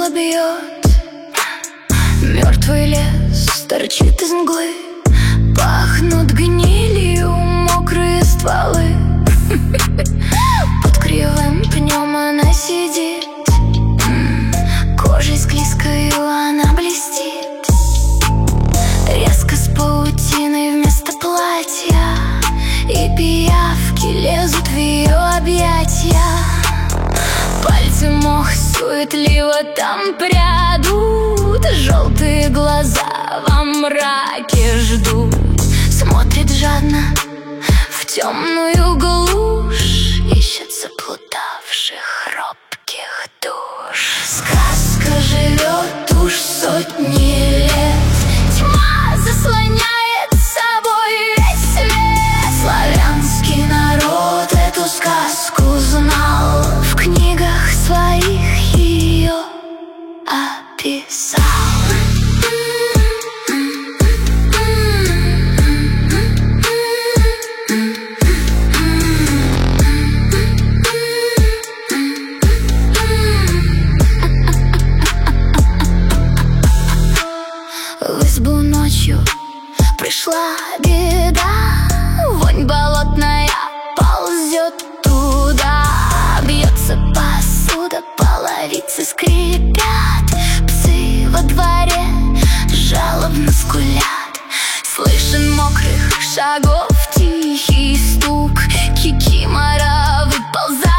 небо бьет. Мертвый лес торчит из мглы, пахнут гнилью мокрые стволы. Под кривым пнем она сидит, кожей склизкою она блестит. Резко с паутиной вместо платья, и пиявки лезут в ее объятия. Пальцы мох суетливо там прядут, желтые глаза во мраке ждут. Смотрит жадно в темную глушь, ищет заплутавших робких душ. Сказка живет уж сотни лет, тьма заслоняет собой весь свет. Славянский народ эту сказку знал, в книгах своих ее описал. В избу ночью пришла беда, вонь болотная ползет туда. Бьется посуда, половицы скрипят, псы во дворе жалобно скулят. Слышен мокрых шагов тихий стук, кикимора выползает